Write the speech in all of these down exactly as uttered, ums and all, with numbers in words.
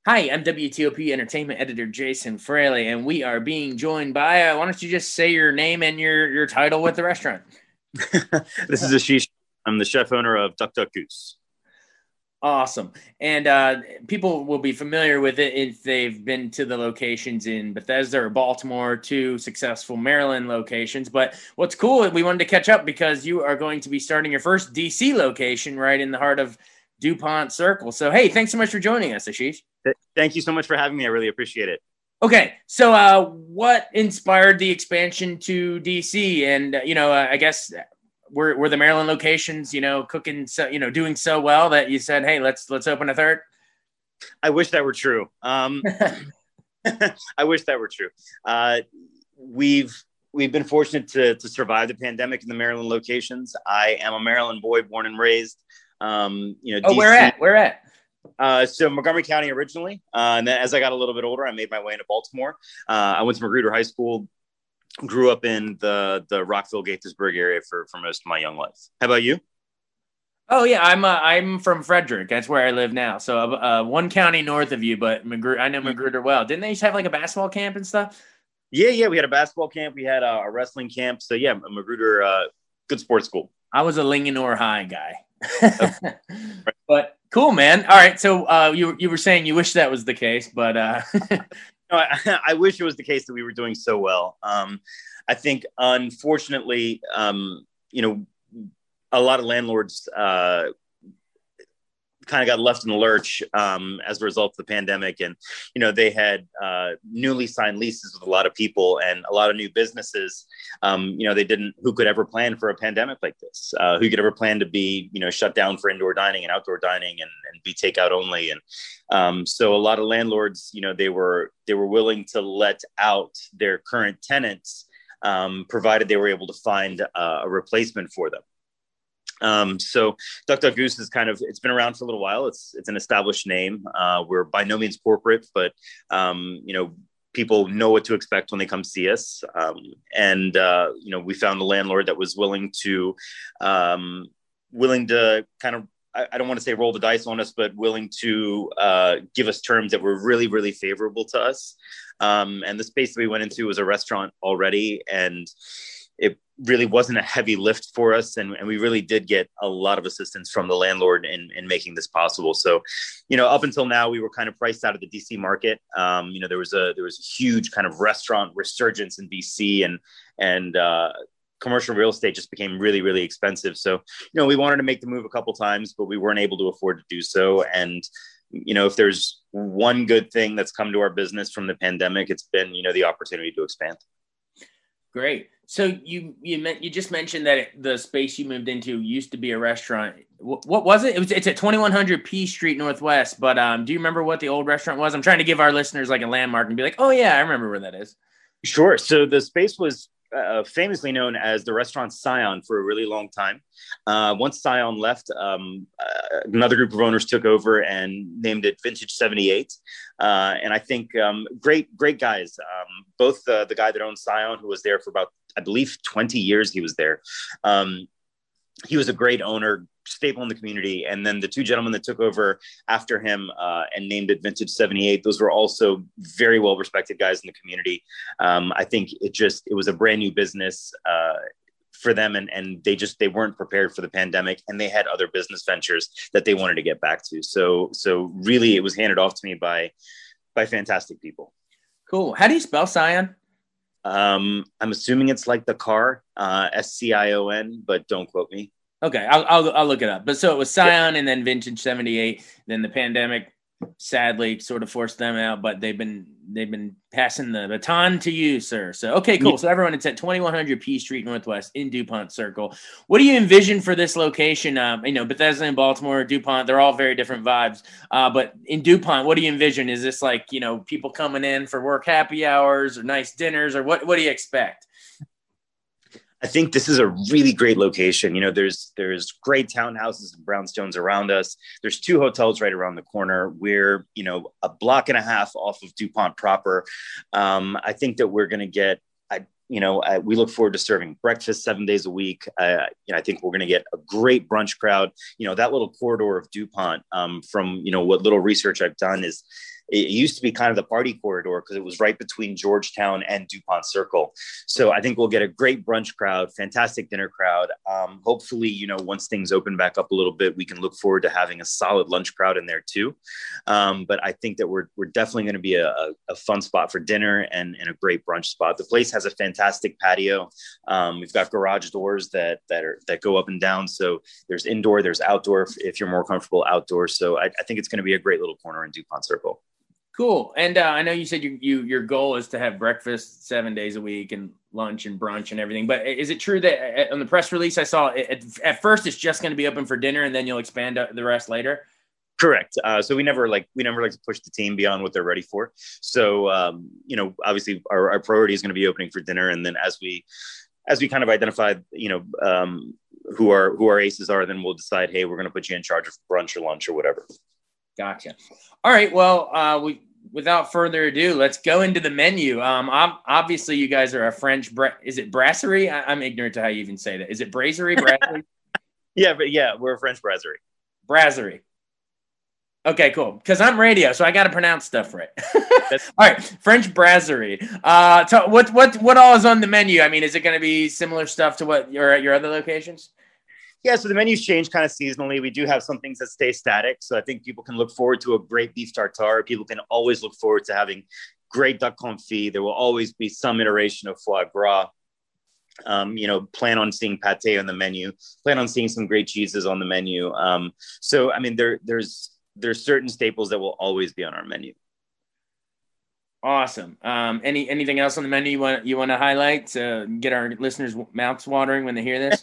Hi, I'm W T O P Entertainment Editor Jason Fraley, and we are being joined by, uh, why don't you just say your name and your, your title with the restaurant? This is Ashish. I'm the chef owner of Duck Duck Goose. Awesome. And uh, people will be familiar with it if they've been to the locations in Bethesda or Baltimore, two successful Maryland locations. But what's cool, we wanted to catch up because you are going to be starting your first D C location right in the heart of DuPont Circle. So, hey, thanks so much for joining us, Ashish. Thank you so much for having me. I really appreciate it. Okay, so uh, what inspired the expansion to D C? And, uh, you know, uh, I guess were, were the Maryland locations, you know, cooking, so, you know, doing so well that you said, hey, let's let's open a third? I wish that were true. Um, I wish that were true. Uh, we've we've been fortunate to to survive the pandemic in the Maryland locations. I am a Maryland boy, born and raised. Um, you know, oh, D C, where at? Where at? Uh, so Montgomery County originally, uh, and then as I got a little bit older, I made my way into Baltimore. Uh, I went to Magruder High School, grew up in the the Rockville Gaithersburg area for for most of my young life. How about you? Oh yeah, I'm uh, I'm from Frederick. That's where I live now. So uh, one county north of you, but Magruder, I know Magruder well. Didn't they used to have like a basketball camp and stuff? Yeah, yeah, we had a basketball camp, we had a, a wrestling camp. So yeah, Magruder, uh, good sports school. I was a Linganore High guy. Okay. But cool, man. All right, so uh, you you were saying you wish that was the case, but uh... no, I, I wish it was the case that we were doing so well. Um, I think, unfortunately, um, you know, a lot of landlords uh, kind of got left in the lurch um, as a result of the pandemic. And, you know, they had uh, newly signed leases with a lot of people and a lot of new businesses. Um, you know, they didn't, who could ever plan for a pandemic like this? Uh, who could ever plan to be, you know, shut down for indoor dining and outdoor dining and, and be takeout only? And um, so a lot of landlords, you know, they were, they were willing to let out their current tenants, um, provided they were able to find uh, a replacement for them. Um, so Duck Duck Goose is kind of, it's been around for a little while. It's, it's an established name. Uh, we're by no means corporate, but, um, you know, people know what to expect when they come see us. Um, and, uh, you know, we found a landlord that was willing to, um, willing to kind of, I, I don't want to say roll the dice on us, but willing to, uh, give us terms that were really, really favorable to us. Um, and the space that we went into was a restaurant already. And it really wasn't a heavy lift for us. And, and we really did get a lot of assistance from the landlord in, in making this possible. So, you know, up until now, we were kind of priced out of the D C market. Um, you know, there was a, there was a huge kind of restaurant resurgence in D C and, and, uh, commercial real estate just became really, really expensive. So, you know, we wanted to make the move a couple times, but we weren't able to afford to do so. And, you know, if there's one good thing that's come to our business from the pandemic, it's been, you know, the opportunity to expand. Great. So you you meant you just mentioned that it, the space you moved into used to be a restaurant. What, what was it? It was it's at twenty-one hundred P Street Northwest. But um, do you remember what the old restaurant was? I'm trying to give our listeners like a landmark and be like, oh yeah, I remember where that is. Sure. So the space was uh, famously known as the restaurant Scion for a really long time. Uh, once Scion left, um, uh, another group of owners took over and named it Vintage seventy-eight. Uh, and I think um, great, great guys. Um, both uh, the guy that owned Scion, who was there for about, I believe, twenty years he was there. Um, he was a great owner, staple in the community. And then the two gentlemen that took over after him uh, and named it Vintage seventy-eight, those were also very well respected guys in the community. Um, I think it just, it was a brand new business uh, for them. And, and they just, they weren't prepared for the pandemic and they had other business ventures that they wanted to get back to. So, so really it was handed off to me by, by fantastic people. Cool. How do you spell Scion? Um, I'm assuming it's like the car, uh, S C I O N, but don't quote me. Okay, I'll, I'll I'll look it up. But so it was Scion Yeah. and then Vintage seventy-eight. Then the pandemic sadly sort of forced them out, but they've been they've been passing the baton to you, sir. So okay, cool. Yeah. So everyone, it's at twenty-one hundred P Street Northwest in DuPont Circle. What do you envision for this location? Um, you know, Bethesda and Baltimore, DuPont, they're all very different vibes. Uh, but in DuPont, what do you envision? Is this like, you know, people coming in for work happy hours or nice dinners, or what? What do you expect? I think this is a really great location. You know, there's there's great townhouses and brownstones around us. There's two hotels right around the corner. We're, you know, a block and a half off of DuPont proper. Um, I think that we're going to get, I, you know, I, we look forward to serving breakfast seven days a week. Uh, you know, I think we're going to get a great brunch crowd. You know, that little corridor of DuPont, um, from, you know, what little research I've done is, it used to be kind of the party corridor because it was right between Georgetown and DuPont Circle. So I think we'll get a great brunch crowd, fantastic dinner crowd. Um, hopefully, you know, once things open back up a little bit, we can look forward to having a solid lunch crowd in there too. Um, but I think that we're we're definitely going to be a, a fun spot for dinner and, and a great brunch spot. The place has a fantastic patio. Um, we've got garage doors that that are that go up and down. So there's indoor, there's outdoor if, if you're more comfortable outdoors. So I, I think it's going to be a great little corner in DuPont Circle. Cool. And uh, I know you said you, you your goal is to have breakfast seven days a week and lunch and brunch and everything. But is it true that on the press release I saw, at, at first it's just going to be open for dinner and then you'll expand the rest later? Correct. Uh, so we never like we never like to push the team beyond what they're ready for. So um, you know, obviously our, our priority is going to be opening for dinner, and then as we as we kind of identify, you know, um, who our who our aces are, then we'll decide, hey, we're going to put you in charge of brunch or lunch or whatever. Gotcha. All right. Well, uh, we without further ado, let's go into the menu. Um, obviously, you guys are a French. Bra- is it brasserie? I- I'm ignorant to how you even say that. Is it brasserie? Brasserie? yeah, but yeah, we're a French brasserie. Brasserie. Okay, cool. Because I'm radio, so I got to pronounce stuff right. All right, French brasserie. Uh, so what what what all is on the menu? I mean, is it going to be similar stuff to what you're at your other locations? Yeah, so the menus change kind of seasonally. We do have some things that stay static. So I think people can look forward to a great beef tartare. People can always look forward to having great duck confit. There will always be some iteration of foie gras. Um, you know, plan on seeing pate on the menu. Plan on seeing some great cheeses on the menu. Um, so, I mean, there there's there's certain staples that will always be on our menu. Awesome. Um, any anything else on the menu you want you want to highlight to get our listeners' mouths watering when they hear this?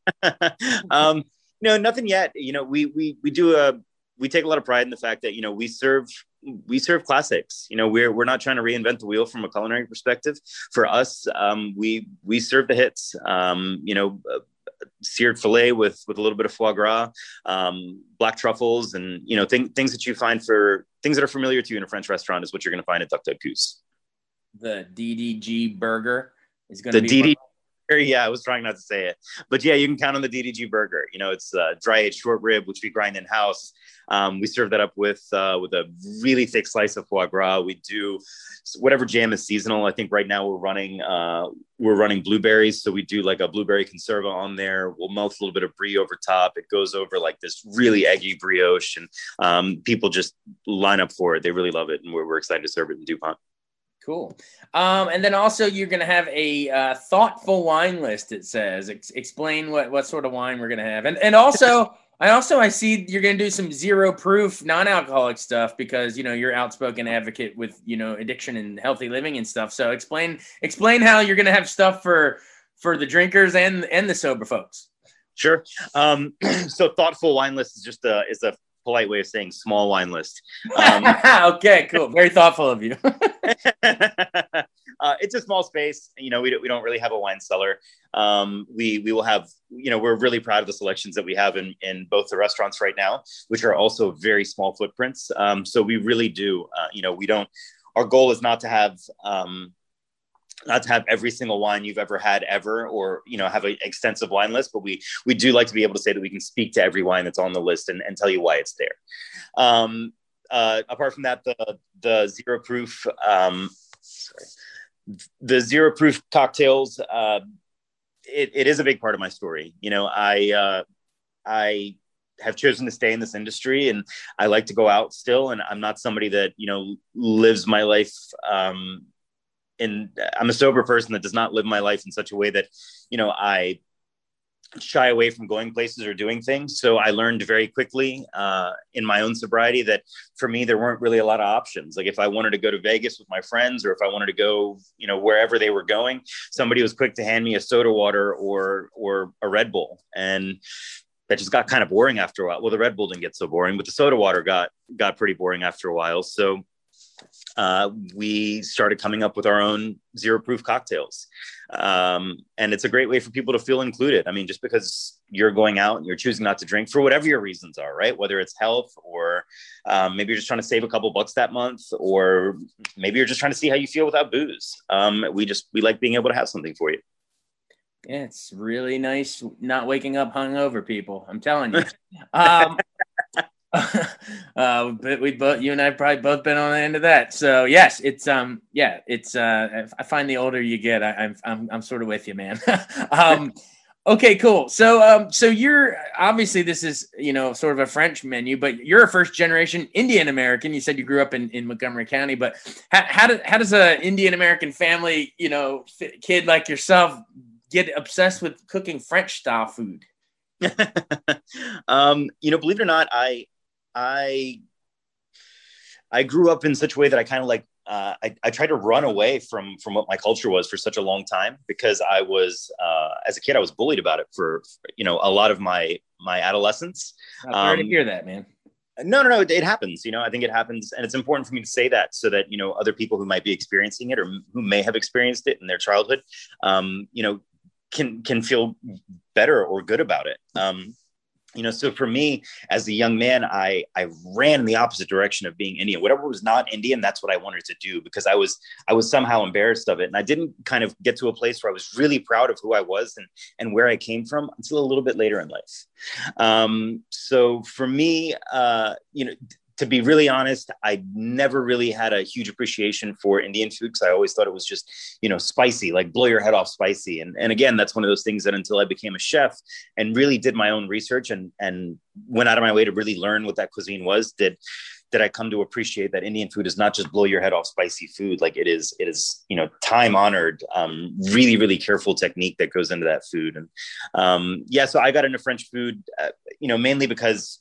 um, no, nothing yet. You know, we we we do a we take a lot of pride in the fact that, you know, we serve we serve classics. You know, we're we're not trying to reinvent the wheel from a culinary perspective. For us, um, we we serve the hits. Um, you know. Uh, seared filet with with a little bit of foie gras, um, black truffles, and you know th- things that you find for things that are familiar to you in a French restaurant is what you're going to find at Duck Duck Goose. The D D G burger is going to be the D D G. Yeah, I was trying not to say it, but yeah, you can count on the D D G burger. You know, it's uh, dry aged short rib, which we grind in house. Um, we serve that up with uh, with a really thick slice of foie gras. We do whatever jam is seasonal. I think right now we're running uh, we're running blueberries, so we do like a blueberry conserva on there. We'll melt a little bit of brie over top. It goes over like this really eggy brioche, and um, people just line up for it. They really love it, and we're, we're excited to serve it in DuPont. Cool. Um, and then also you're going to have a uh, thoughtful wine list. It says, Ex- explain what, what sort of wine we're going to have. And, and also, I also, I see you're going to do some zero proof non-alcoholic stuff because, you know, you're outspoken advocate with, you know, addiction and healthy living and stuff. So explain, explain how you're going to have stuff for, for the drinkers and, and the sober folks. Sure. Um, so thoughtful wine list is just a, is a polite way of saying small wine list. Um, okay, cool. Very thoughtful of you. uh, it's a small space. You know, we don't, we don't really have a wine cellar. Um, we, we will have, you know, we're really proud of the selections that we have in, in both the restaurants right now, which are also very small footprints. Um, so we really do, uh, you know, we don't, our goal is not to have, um, not to have every single wine you've ever had ever, or, you know, have an extensive wine list, but we, we do like to be able to say that we can speak to every wine that's on the list and, and tell you why it's there. Um, uh, apart from that, the, the zero proof, um, sorry, the zero proof cocktails, uh, it, it is a big part of my story. You know, I, uh, I have chosen to stay in this industry, and I like to go out still. And I'm not somebody that, you know, lives my life, um, and I'm a sober person that does not live my life in such a way that, you know, I shy away from going places or doing things. So I learned very quickly uh, in my own sobriety that for me, there weren't really a lot of options. Like if I wanted to go to Vegas with my friends, or if I wanted to go, you know, wherever they were going, somebody was quick to hand me a soda water or, or a Red Bull. And that just got kind of boring after a while. Well, the Red Bull didn't get so boring, but the soda water got, got pretty boring after a while. So Uh, we started coming up with our own zero proof cocktails. Um, and it's a great way for people to feel included. I mean, just because you're going out and you're choosing not to drink for whatever your reasons are, right? Whether it's health, or um, maybe you're just trying to save a couple bucks that month, or maybe you're just trying to see how you feel without booze. Um, we just, we like being able to have something for you. Yeah, it's really nice not waking up hungover, people. I'm telling you. Um, uh, but we both, you and I probably both been on the end of that. So yes, it's, um, yeah, it's, uh, I find the older you get, I, I'm, I'm, I'm sort of with you, man. um, okay, cool. So, um, so you're obviously this is, you know, sort of a French menu, but you're a first generation Indian American. You said you grew up in, in Montgomery County, but how, how, do, how does a Indian American family, you know, kid like yourself get obsessed with cooking French style food? um, you know, believe it or not, I, I I grew up in such a way that I kind of like uh, I, I tried to run away from from what my culture was for such a long time because I was uh, as a kid I was bullied about it for, for you know a lot of my my adolescence. I'm sorry um, to hear that, man. No, no, no. It, it happens. You know, I think it happens, and it's important for me to say that so that you know other people who might be experiencing it or who may have experienced it in their childhood, um, you know, can can feel better or good about it. Um, You know, so for me as a young man, I, I ran in the opposite direction of being Indian. Whatever was not Indian, that's what I wanted to do because I was I was somehow embarrassed of it. And I didn't kind of get to a place where I was really proud of who I was and, and where I came from until a little bit later in life. Um, so for me, uh, you know, to be really honest, I never really had a huge appreciation for Indian food because I always thought it was just, you know, spicy, like blow your head off spicy. And, and again, that's one of those things that until I became a chef and really did my own research and, and went out of my way to really learn what that cuisine was, did, did I come to appreciate that Indian food is not just blow your head off spicy food. Like it is, it is, you know, time honored, um, really, really careful technique that goes into that food. And um, yeah, so I got into French food, uh, you know, mainly because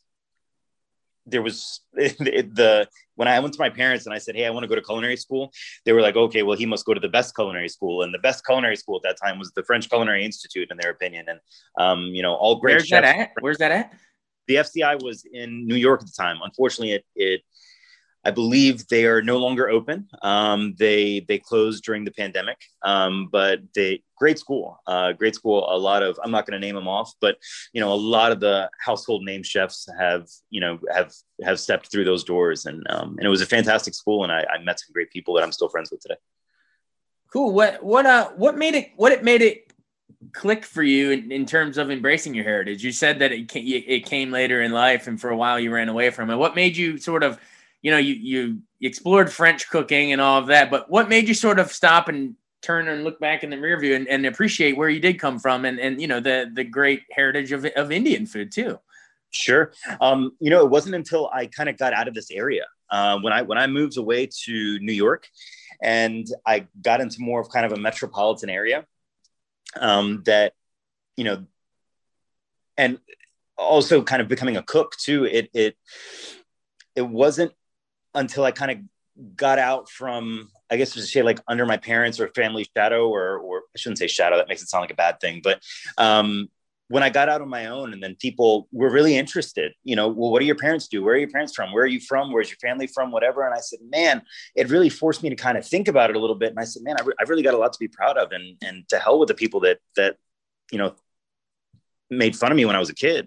there was the when I went to my parents and I said, hey, I want to go to culinary school. They were like, okay, well, he must go to the best culinary school. And the best culinary school at that time was the French Culinary Institute, in their opinion. And, um, you know, all great Where's chefs. That at? Where's that at? The F C I was in New York at the time. Unfortunately, it, it I believe they are no longer open. Um, they they closed during the pandemic, um, but they great school, uh, great school. A lot of I'm not going to name them off, but you know, a lot of the household name chefs have you know have have stepped through those doors, and um, and it was a fantastic school, and I, I met some great people that I'm still friends with today. Cool. What what uh what made it what it made it click for you in, in terms of embracing your heritage? You said that it came, it came later in life, and for a while you ran away from it. What made you sort of You know, you, you explored French cooking and all of that, but what made you sort of stop and turn and look back in the rear view and, and appreciate where you did come from and, and you know, the the great heritage of, of Indian food too? Sure. Um, you know, it wasn't until I kind of got out of this area uh, when I when I moved away to New York and I got into more of kind of a metropolitan area um, that, you know, and also kind of becoming a cook too. It it it wasn't until I kind of got out from, I guess to say like under my parents or family shadow, or, or I shouldn't say shadow, that makes it sound like a bad thing. But um, when I got out on my own and then people were really interested, you know, well, what do your parents do? Where are your parents from? Where are you from? Where's your family from? Whatever. And I said, man, it really forced me to kind of think about it a little bit. And I said, man, I, re- I really got a lot to be proud of, and, and to hell with the people that, that, you know, made fun of me when I was a kid.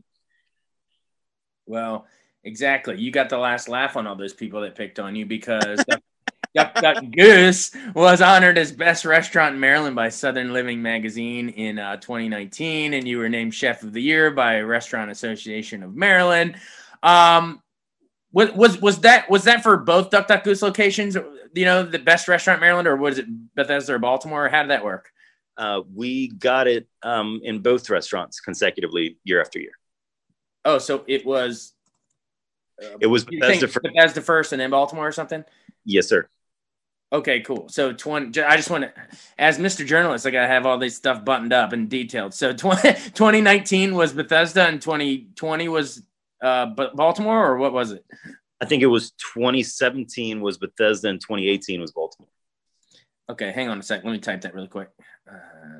Well, exactly. You got the last laugh on all those people that picked on you, because Duck Duck Goose was honored as best restaurant in Maryland by Southern Living Magazine in uh, twenty nineteen, and you were named Chef of the Year by Restaurant Association of Maryland. Um, was was was that was that for both Duck Duck Goose locations? You know, the best restaurant in Maryland, or was it Bethesda or Baltimore? How did that work? Uh, we got it um, in both restaurants consecutively, year after year. Oh, so it was. Uh, it was Bethesda first. Bethesda first and then Baltimore or something? Yes, sir. Okay, cool. So twenty, I just want to, as Mister Journalist, I got to have all this stuff buttoned up and detailed. So twenty, twenty nineteen was Bethesda and twenty twenty was uh, Baltimore, or what was it? I think it was twenty seventeen was Bethesda and twenty eighteen was Baltimore. Okay, hang on a sec. Let me type that really quick. Uh,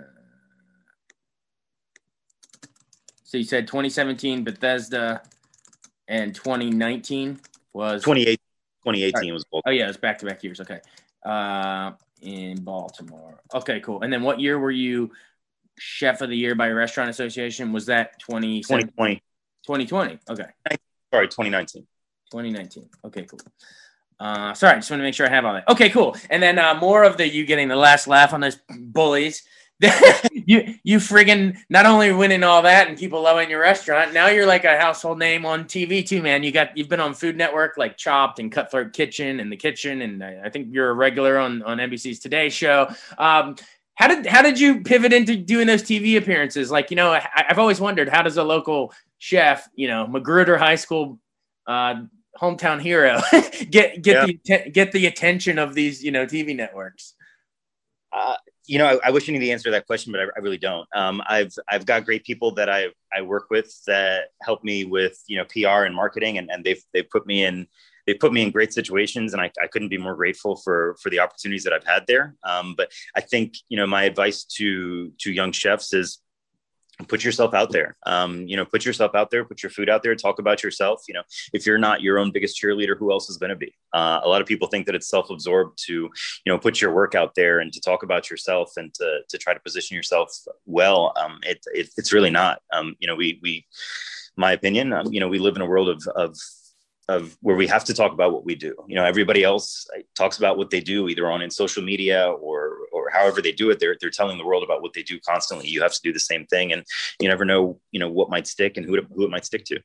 so you said twenty seventeen Bethesda and twenty nineteen was twenty eighteen. twenty eighteen right. was Baltimore. Oh yeah, it was back-to-back years. Okay, uh, in Baltimore. Okay, cool. And then what year were you Chef of the Year by Restaurant Association? Was that twenty twenty? twenty twenty. Okay. Sorry, twenty nineteen. twenty nineteen. Okay, cool. Uh, sorry, just want to make sure I have all that. Okay, cool. And then uh, more of the you getting the last laugh on those bullies. you you friggin' not only winning all that and people loving your restaurant, now you're like a household name on T V too, man. You got you've been on Food Network like Chopped and Cutthroat Kitchen and The Kitchen, and I, I think you're a regular on on N B C's Today Show. Um, how did how did you pivot into doing those T V appearances? Like, you know, I, I've always wondered, how does a local chef, you know, Magruder High School uh, hometown hero, get get yeah. the get the attention of these, you know, T V networks? Uh, you know, I, I wish I knew the answer to that question, but I, I really don't. Um, I've I've got great people that I I work with that help me with, you know, P R and marketing, and, and they've they've put me in they put me in great situations, and I, I couldn't be more grateful for for the opportunities that I've had there. Um, but I think, you know, my advice to to young chefs is, put yourself out there. Um, you know, put yourself out there, put your food out there, talk about yourself. You know, if you're not your own biggest cheerleader, who else is going to be? Uh, a lot of people think that it's self-absorbed to, you know, put your work out there and to talk about yourself and to, to try to position yourself well. Um, it, it, it's really not. Um, you know, we, we, my opinion, um, you know, we live in a world of, of, of where we have to talk about what we do. You know, everybody else talks about what they do either on in social media or, or however they do it. They're, they're telling the world about what they do constantly. You have to do the same thing, and you never know, you know, what might stick and who, to, who it might stick to.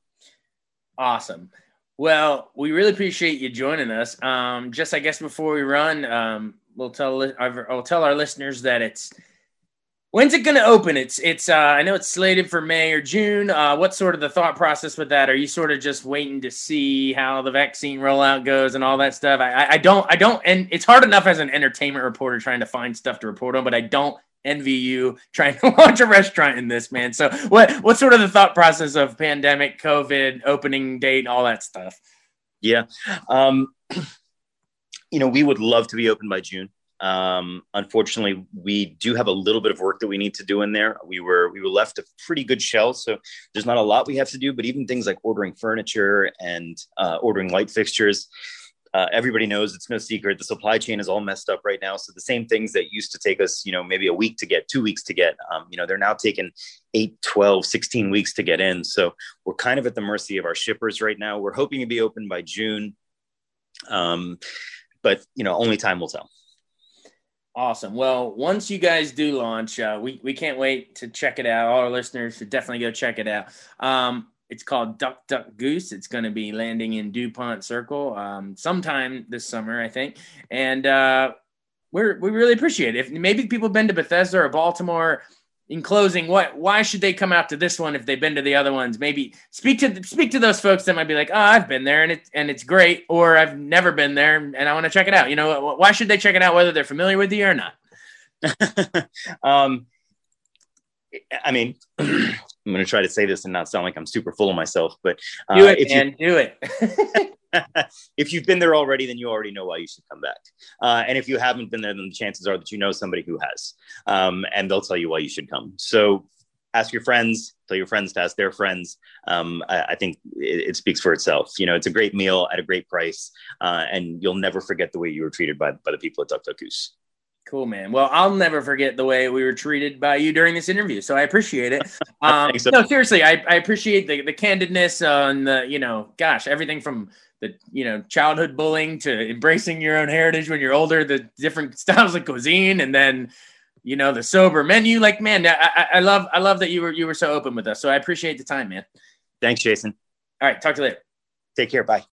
Awesome. Well, we really appreciate you joining us. Um, just, I guess before we run, um, we'll tell, I'll tell our listeners that it's, when's it going to open? It's, it's, uh, I know it's slated for May or June. Uh, what's sort of the thought process with that? Are you sort of just waiting to see how the vaccine rollout goes and all that stuff? I, I don't, I don't, and it's hard enough as an entertainment reporter trying to find stuff to report on, but I don't envy you trying to launch a restaurant in this, man. So what, what's sort of the thought process of pandemic, COVID, opening date, all that stuff? Yeah. Um, you know, we would love to be open by June. Um, unfortunately, we do have a little bit of work that we need to do in there. We were, we were left a pretty good shell, so there's not a lot we have to do, but even things like ordering furniture and, uh, ordering light fixtures, uh, everybody knows, it's no secret, the supply chain is all messed up right now. So the same things that used to take us, you know, maybe a week to get, two weeks to get, um, you know, they're now taking eight, twelve, sixteen weeks to get in. So we're kind of at the mercy of our shippers right now. We're hoping to be open by June. Um, but you know, only time will tell. Awesome. Well, once you guys do launch, uh, we, we can't wait to check it out. All our listeners should definitely go check it out. Um, it's called Duck, Duck, Goose. It's going to be landing in DuPont Circle um, sometime this summer, I think. And uh, we're, we really appreciate it. If maybe people have been to Bethesda or Baltimore. In closing, what why should they come out to this one if they've been to the other ones? Maybe speak to speak to those folks that might be like, oh, I've been there and it and it's great, or I've never been there and I want to check it out. You know, why should they check it out, whether they're familiar with you or not? um, I mean, I'm going to try to say this and not sound like I'm super full of myself, but uh, do it, man, you, do it. If you've been there already, then you already know why you should come back. Uh, and if you haven't been there, then the chances are that you know somebody who has, um, and they'll tell you why you should come. So ask your friends, tell your friends to ask their friends. Um, I, I think it, it speaks for itself. You know, it's a great meal at a great price, uh, and you'll never forget the way you were treated by, by the people at Duck, Duck, Goose. Cool, man. Well, I'll never forget the way we were treated by you during this interview, so I appreciate it. Um, so. No, seriously, I, I appreciate the, the candidness on the, you know, gosh, everything from the, you know, childhood bullying to embracing your own heritage when you're older, the different styles of cuisine, and then, you know, the sober menu. Like, man, I, I love, I love that you were, you were so open with us. So I appreciate the time, man. Thanks, Jason. All right. Talk to you later. Take care. Bye.